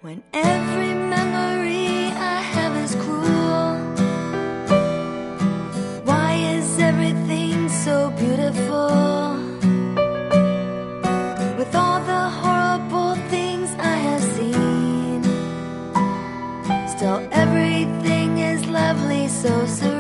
When every memory I have is cruel, why is everything so beautiful? With all the horrible things I have seen, still everything is lovely, so serene.